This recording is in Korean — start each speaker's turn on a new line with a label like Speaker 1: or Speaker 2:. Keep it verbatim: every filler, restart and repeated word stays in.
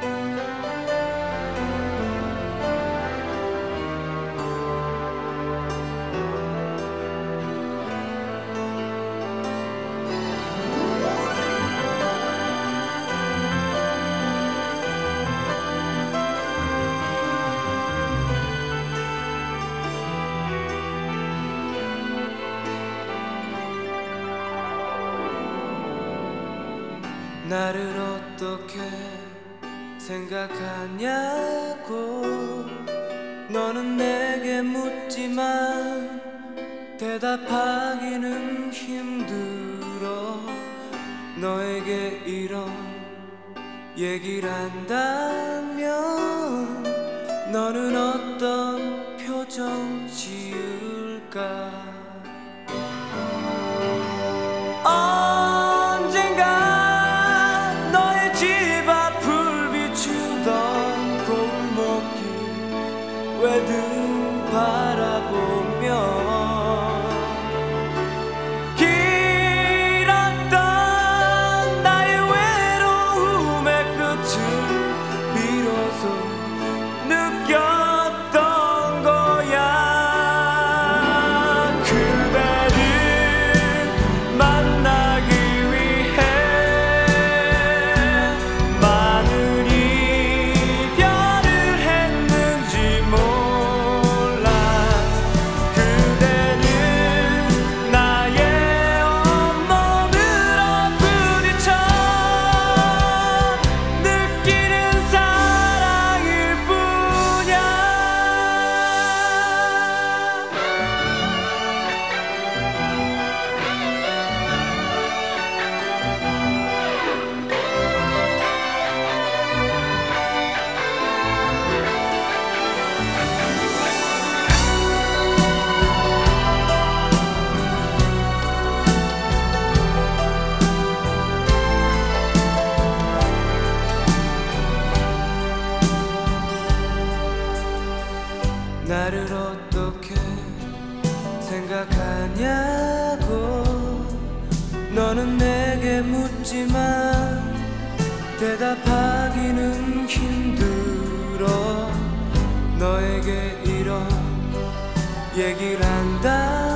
Speaker 1: 나를 어떻게 생각하냐고 너는 내게 묻지만 대답하기는 힘들어. 너에게 이런 얘기를 한다면 너는 어떤 표정 지을까? 외등 바라보며 길었던 나의 외로움의 끝을 비로소 느꼈던 거야. 그대를 만나기 위해 많은 이별을 했는지 몰라. 나를 어떻게 생각하냐고 너는 내게 묻지만 대답하기는 힘들어. 너에게 이런 얘기를 한다